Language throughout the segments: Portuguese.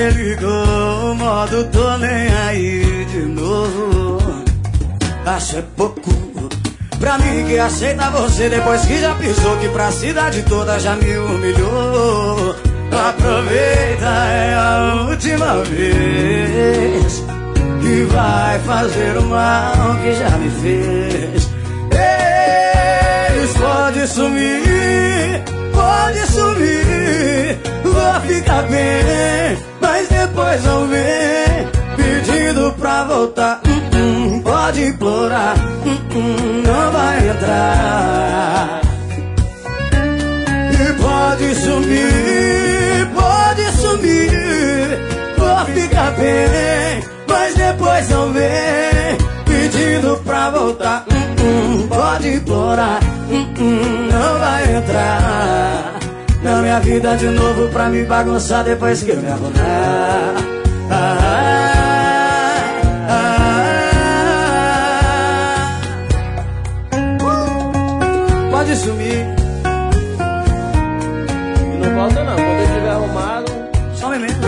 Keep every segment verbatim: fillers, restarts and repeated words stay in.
você ligou, o modo tô nem aí de novo. Acho é pouco pra mim que aceita você depois que já pisou, que pra cidade toda já me humilhou. Aproveita, é a última vez que vai fazer o mal que já me fez. Eles pode sumir, pode sumir, vou ficar bem, mas depois vão ver pedindo pra voltar. uh -uh, Pode implorar, uh -uh, não vai entrar. E pode sumir, pode sumir, vou ficar bem, mas depois vão ver pedindo pra voltar. uh -uh, Pode implorar, uh -uh, não vai entrar na minha vida de novo pra me bagunçar depois que eu me arrumar. ah, ah, ah. Pode sumir. E não volta não, quando ele estiver arrumado. Some mesmo.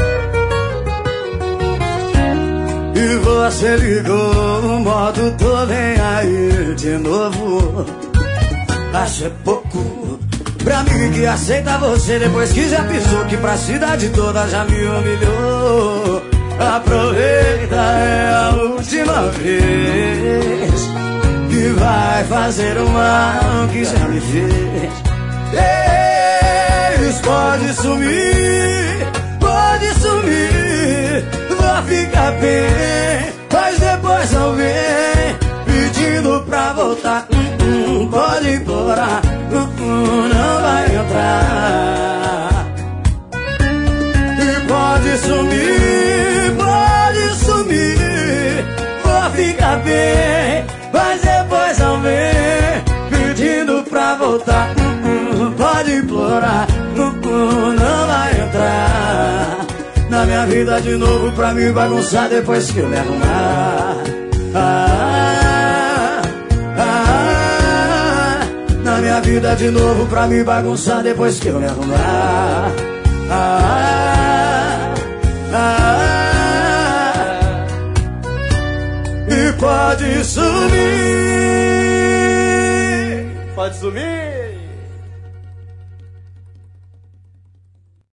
E você ligou, o modo tô nem aí de novo. Acho é pouco pra mim que aceita você depois que já pisou, que pra cidade toda já me humilhou. Aproveita, é a última vez que vai fazer o mal que já me fez. Eles pode sumir, pode sumir, vou ficar bem, mas depois vão ver pedindo pra voltar. uh -uh, Pode implorar, uh -uh, não vai entrar. E pode sumir, pode sumir, vou ficar bem, mas depois vão ver pedindo pra voltar. uh -uh, Pode implorar, uh -uh, não vai entrar na minha vida de novo pra me bagunçar depois que eu me arrumar. ah, ah, ah, Na minha vida de novo pra me bagunçar depois que eu me arrumar. ah, ah, ah, E pode sumir. Pode sumir.